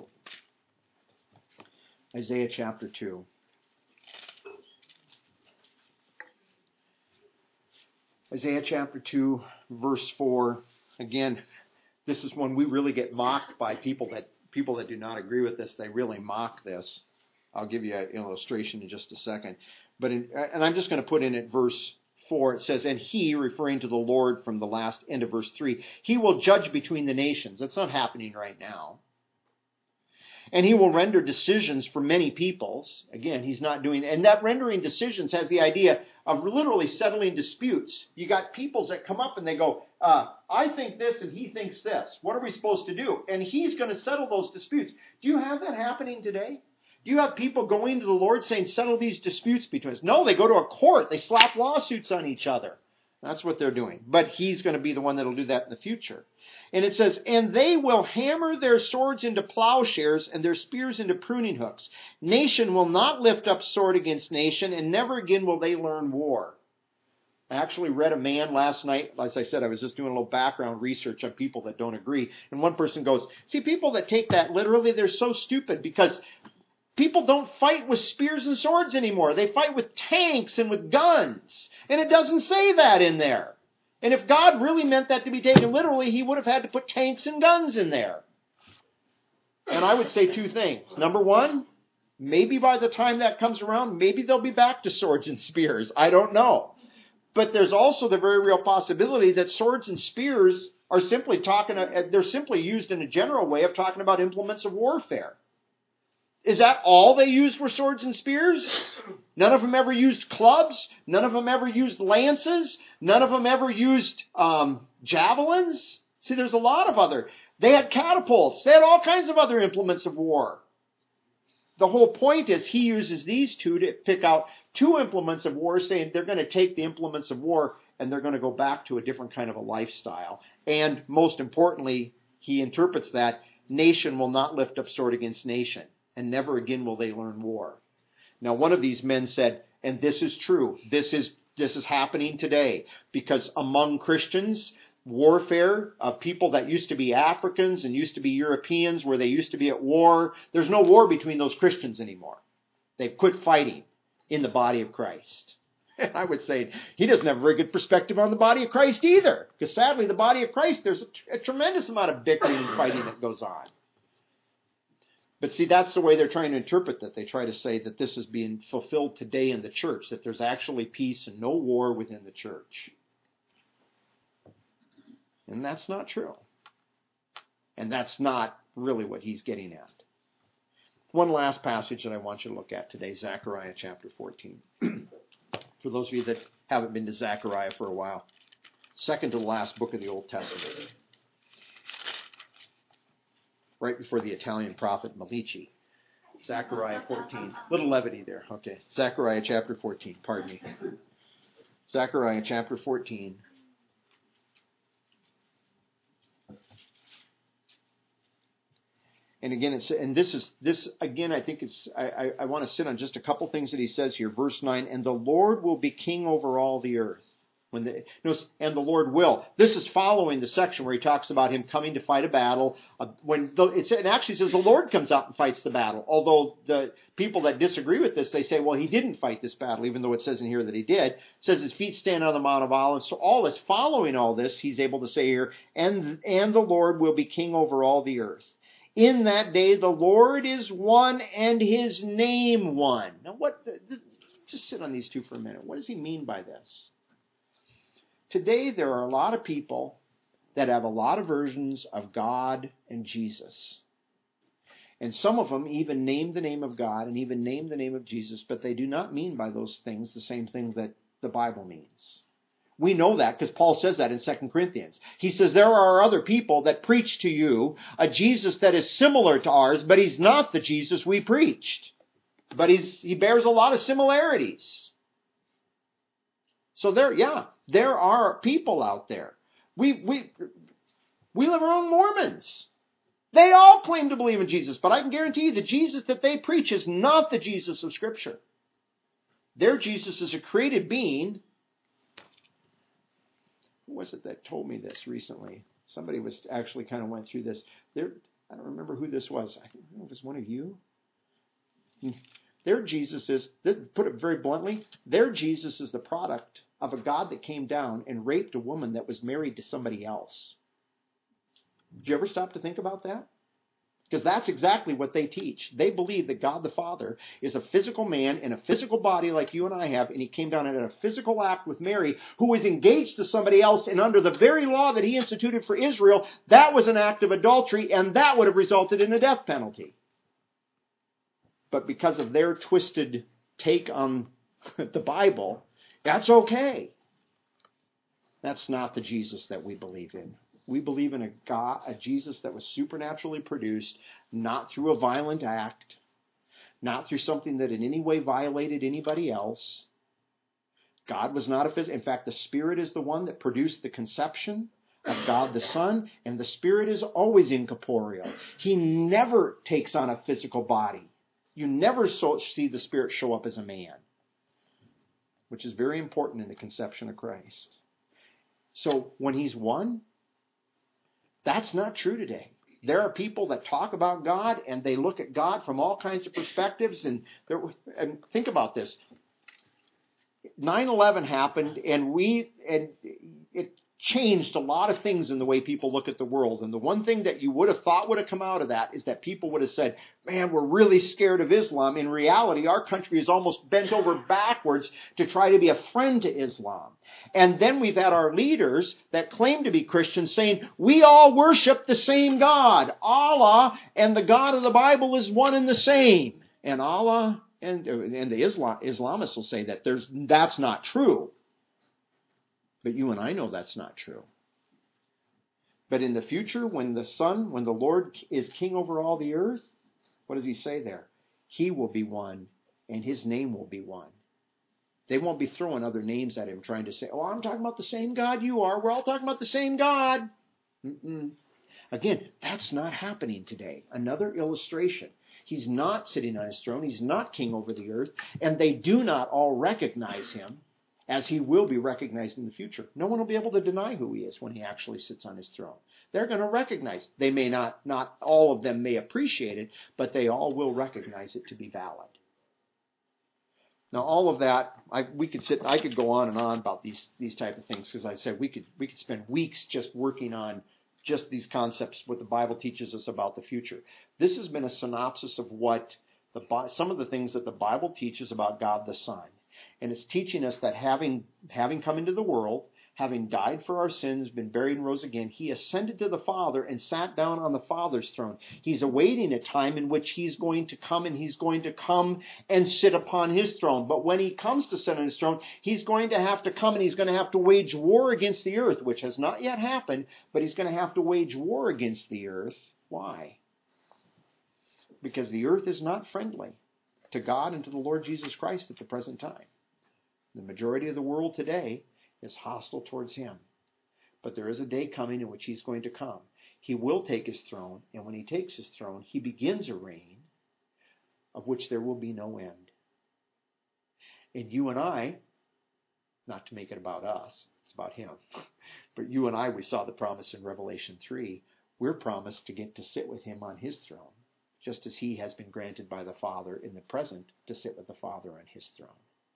Isaiah chapter 2. Isaiah chapter 2, verse 4. Again, this is when we really get mocked by people that do not agree with this. They really mock this. I'll give you an illustration in just a second. And I'm just going to put in at verse 4. It says, and he, referring to the Lord from the last end of verse 3, he will judge between the nations. That's not happening right now. And he will render decisions for many peoples. Again, he's not doing, and that rendering decisions has the idea of literally settling disputes. You got peoples that come up and they go, I think this and he thinks this. What are we supposed to do? And he's going to settle those disputes. Do you have that happening today? Do you have people going to the Lord saying, settle these disputes between us? No, they go to a court. They slap lawsuits on each other. That's what they're doing. But he's going to be the one that will do that in the future. And it says, and they will hammer their swords into plowshares and their spears into pruning hooks. Nation will not lift up sword against nation, and never again will they learn war. I actually read a man last night. As I said, I was just doing a little background research on people that don't agree. And one person goes, see, people that take that literally, they're so stupid because people don't fight with spears and swords anymore. They fight with tanks and with guns. And it doesn't say that in there. And if God really meant that to be taken literally, he would have had to put tanks and guns in there. And I would say two things. Number one, maybe by the time that comes around, maybe they'll be back to swords and spears. I don't know. But there's also the very real possibility that swords and spears are simply they're simply used in a general way of talking about implements of warfare. Is that all they used were swords and spears? None of them ever used clubs. None of them ever used lances. None of them ever used javelins. See, there's a lot of other. They had catapults. They had all kinds of other implements of war. The whole point is he uses these two to pick out two implements of war, saying they're going to take the implements of war and they're going to go back to a different kind of a lifestyle. And most importantly, he interprets that nation will not lift up sword against nation, and never again will they learn war. Now, one of these men said, and this is true, this is happening today, because among Christians, warfare of people that used to be Africans and used to be Europeans, where they used to be at war, there's no war between those Christians anymore. They've quit fighting in the body of Christ. And I would say he doesn't have a very good perspective on the body of Christ either, because sadly, the body of Christ, there's a tremendous amount of bickering and fighting that goes on. But see, that's the way they're trying to interpret that. They try to say that this is being fulfilled today in the church, that there's actually peace and no war within the church. And that's not true. And that's not really what he's getting at. One last passage that I want you to look at today, Zechariah chapter 14. For those of you that haven't been to Zechariah for a while, second to the last book of the Old Testament. Right before the Italian prophet Malici. Zechariah 14. Little levity there. Okay. Zechariah chapter 14. Pardon me. Zechariah chapter 14. And again, I think I want to sit on just a couple things that he says here. Verse 9, and the Lord will be king over all the earth. And the Lord will. This is following the section where he talks about him coming to fight a battle. It actually says the Lord comes out and fights the battle. Although the people that disagree with this, they say, well, he didn't fight this battle, even though it says in here that he did. It says his feet stand on the Mount of Olives. So all this, following all this, he's able to say here, and the Lord will be king over all the earth. In that day, the Lord is one and his name one. Now, just sit on these two for a minute. What does he mean by this? Today, there are a lot of people that have a lot of versions of God and Jesus. And some of them even name the name of God and even name the name of Jesus, but they do not mean by those things the same thing that the Bible means. We know that because Paul says that in 2 Corinthians. He says there are other people that preach to you a Jesus that is similar to ours, but he's not the Jesus we preached. But he bears a lot of similarities. So there are people out there. We live around Mormons. They all claim to believe in Jesus, but I can guarantee you the Jesus that they preach is not the Jesus of Scripture. Their Jesus is a created being. Who was it that told me this recently? Somebody was actually kind of went through this. I don't remember who this was. I think it was one of you. Their Jesus is, put it very bluntly, their Jesus is the product of a God that came down and raped a woman that was married to somebody else. Did you ever stop to think about that? Because that's exactly what they teach. They believe that God the Father is a physical man in a physical body like you and I have, and he came down and had a physical act with Mary, who was engaged to somebody else, and under the very law that he instituted for Israel, that was an act of adultery, and that would have resulted in a death penalty. But because of their twisted take on the Bible, that's okay. That's not the Jesus that we believe in. We believe in a Jesus that was supernaturally produced, not through a violent act, not through something that in any way violated anybody else. God was not a physical. In fact, the Spirit is the one that produced the conception of God the Son, and the Spirit is always incorporeal. He never takes on a physical body. You never see the Spirit show up as a man, which is very important in the conception of Christ. So when he's one, that's not true today. There are people that talk about God and they look at God from all kinds of perspectives. And think about this. 9/11 happened and it changed a lot of things in the way people look at the world. And the one thing that you would have thought would have come out of that is that people would have said, man, we're really scared of Islam. In reality, our country is almost bent over backwards to try to be a friend to Islam. And then we've had our leaders that claim to be Christians saying, we all worship the same God. Allah and the God of the Bible is one and the same. And Allah and the Islamists will say that that's not true. But you and I know that's not true. But in the future, when the Lord is king over all the earth, what does he say there? He will be one, and his name will be one. They won't be throwing other names at him trying to say, oh, I'm talking about the same God you are. We're all talking about the same God. Again, that's not happening today. Another illustration. He's not sitting on his throne. He's not king over the earth. And they do not all recognize him as he will be recognized in the future. No one will be able to deny who he is when he actually sits on his throne. They're going to recognize. They may not all of them may appreciate it, but they all will recognize it to be valid. Now, all of that, I could go on and on about these type of things, because I said we could spend weeks just working on just these concepts, what the Bible teaches us about the future. This has been a synopsis of what some of the things that the Bible teaches about God the Son. And it's teaching us that having come into the world, having died for our sins, been buried and rose again, he ascended to the Father and sat down on the Father's throne. He's awaiting a time in which he's going to come, and he's going to come and sit upon his throne. But when he comes to sit on his throne, he's going to have to come and he's going to have to wage war against the earth, which has not yet happened, but he's going to have to wage war against the earth. Why? Because the earth is not friendly to God and to the Lord Jesus Christ at the present time. The majority of the world today is hostile towards him. But there is a day coming in which he's going to come. He will take his throne, and when he takes his throne, he begins a reign of which there will be no end. And you and I, not to make it about us, it's about him, but you and I, we saw the promise in Revelation 3, we're promised to get to sit with him on his throne, just as he has been granted by the Father in the present to sit with the Father on his throne.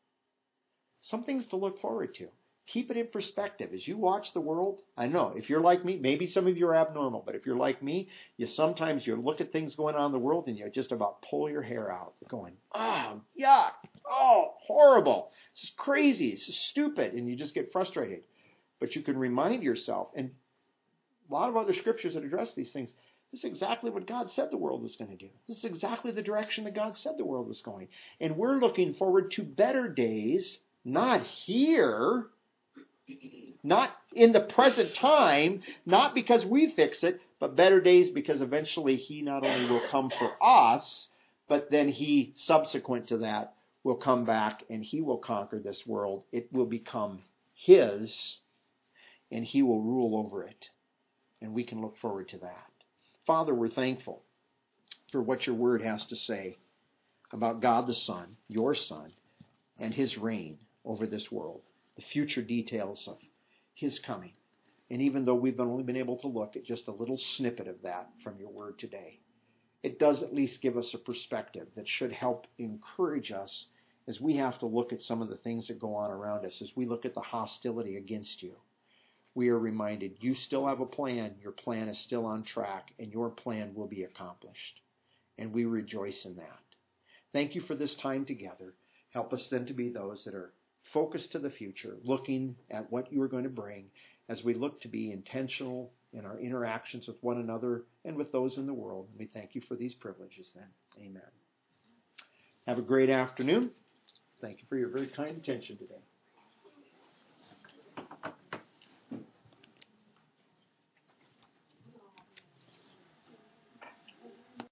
Some things to look forward to. Keep it in perspective. As you watch the world, I know, if you're like me, maybe some of you are abnormal, but if you're like me, you look at things going on in the world and you just about pull your hair out. You're going, oh, yuck, oh, horrible, this is crazy, this is stupid, and you just get frustrated. But you can remind yourself, and a lot of other scriptures that address these things, this is exactly what God said the world was going to do. This is exactly the direction that God said the world was going. And we're looking forward to better days, not here, not in the present time, not because we fix it, but better days because eventually he not only will come for us, But then he, subsequent to that, will come back and he will conquer this world. It will become his, and he will rule over it. And we can look forward to that. Father, we're thankful for what your word has to say about God the Son, your Son, and his reign over this world, the future details of his coming. And even though we've only been able to look at just a little snippet of that from your word today, it does at least give us a perspective that should help encourage us as we have to look at some of the things that go on around us, as we look at the hostility against you. We are reminded you still have a plan, your plan is still on track, and your plan will be accomplished. And we rejoice in that. Thank you for this time together. Help us then to be those that are focused to the future, looking at what you are going to bring as we look to be intentional in our interactions with one another and with those in the world. We thank you for these privileges then. Amen. Have a great afternoon. Thank you for your very kind attention today.